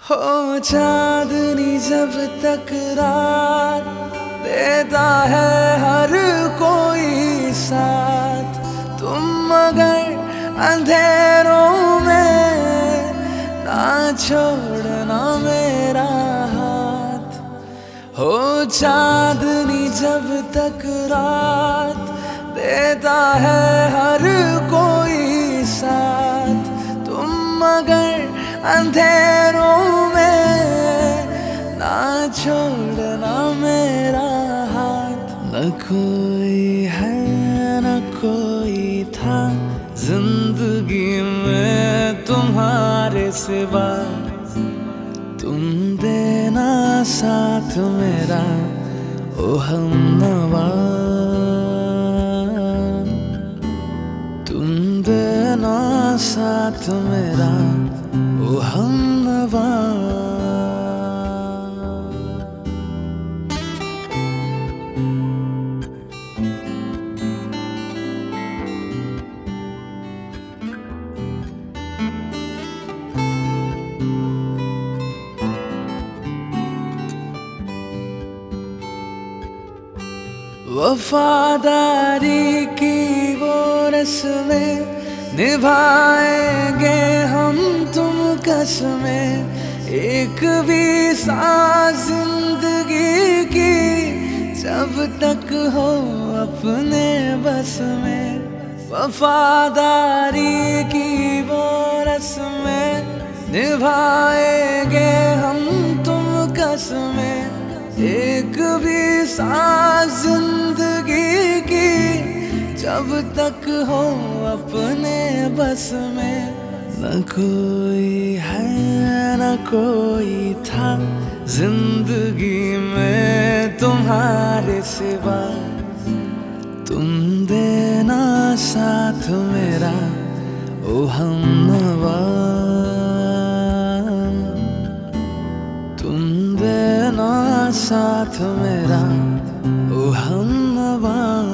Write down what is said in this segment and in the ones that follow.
हो चांदनी जब तक रात देता है हर कोई साथ, तुम मगर अंधेरों में ना छोड़ना मेरा हाथ। हो चांदनी जब तक रात देता है हर कोई साथ, तुम मगर अंधेरों में ना छोड़ना मेरा हाथ। न कोई है न कोई था जिंदगी में तुम्हारे सिवा, तुम देना साथ मेरा ओ हमनवा, तुम देना साथ मेरा ओ हमनवा। वफादारी की वो रस्में निभाएंगे हम तुम कसमें, एक भी सांस जिंदगी की जब तक हो अपने बस में। वफादारी की वो रस्में निभाएंगे हम तुम कसमें, एक भी सांस जिंदगी की जब तक हो अपने बस में। न कोई है न कोई था जिंदगी में तुम्हारे सिवा, तुम देना साथ मेरा ओ हमनवा, तुम देना साथ मेरा ओ हमनवा।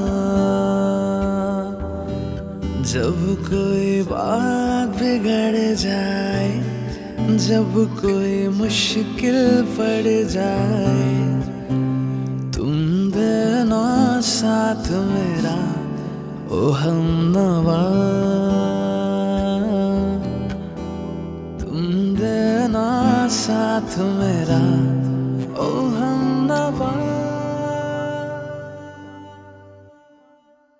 जब कोई बात बिगड़ जाए, जब कोई मुश्किल पड़ जाए, तुम देना साथ मेरा ओ हमनवा, तुम देना साथ मेरा